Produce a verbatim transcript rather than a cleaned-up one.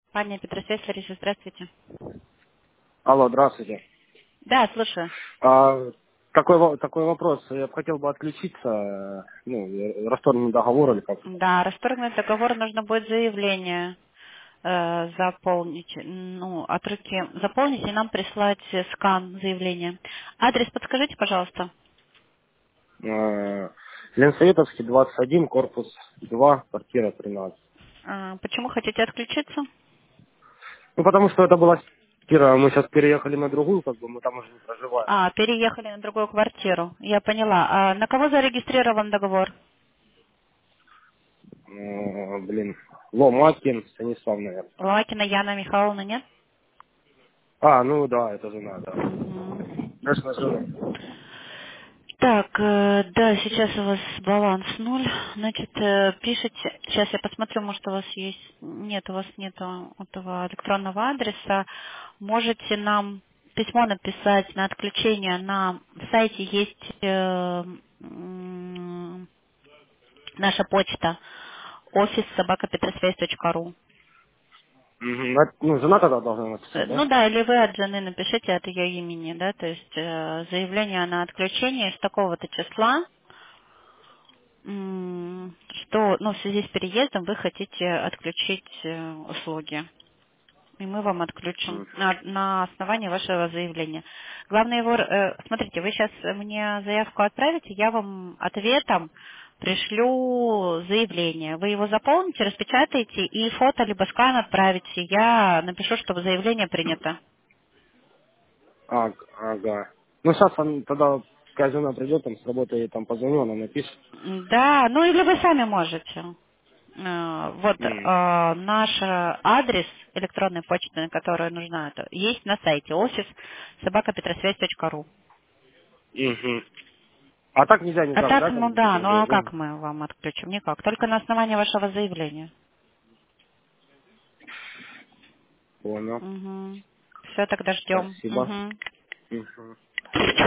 Паня Петросвязь, Лариса, здравствуйте. Алло, здравствуйте. Да, слушаю. А, такой, во- такой вопрос. Я бы хотел бы отключиться, э, ну, э, расторгнуть договор или как это. Да, расторгнуть договор нужно будет заявление э, заполнить, ну, от руки заполнить и нам прислать э, скан заявления. Адрес подскажите, пожалуйста. Э, Ленсоветовский, двадцать один, корпус два, квартира тринадцать. А, почему хотите отключиться? Ну, потому что это была квартира, мы сейчас переехали на другую, как бы мы там уже не проживаем. А, переехали на другую квартиру. Я поняла. А на кого зарегистрирован договор? Э, блин, Ломакин, Станислав, наверное. Лакина Яна Михайловна, нет? А, ну да, это жена, да. Мгм. Конечно, жена. Так, э, да, сейчас у вас баланс ноль. Значит, э, пишите, сейчас я посмотрю, может у вас есть, нет, у вас нет этого электронного адреса. Можете нам письмо написать на отключение. На сайте есть э, м, наша почта офис собака петросвязь точка ру. Мгм. На- Ну, жена тогда должна Э, написать, да? Ну да, или вы от жены напишите от ее имени, да, то есть э, заявление на отключение с такого-то числа. М, что, ну, в связи с переездом вы хотите отключить э, услуги. И мы вам отключим Мгм. на, на основании вашего заявления. Главное его, э, смотрите, вы сейчас мне заявку отправите, я вам ответом пришлю заявление. Вы его заполните, распечатаете и фото либо скан отправите. Я напишу, чтобы заявление принято. А, ага. Ну, сейчас он тогда, пускай жена придет, там с работы, я ей там позвоню, она напишет. Да, ну или вы сами можете. Э, Вот М, э, наш э, адрес электронной почты, на которую нужна, это есть на сайте офис собака петросвязь точка ру. мгм. А так нельзя А никак, так, да, ну там, без да, ну а заявления? как мы вам отключим? Никак, только на основании вашего заявления. Понял. Угу. Все, тогда ждем. Спасибо. Угу. Мгм.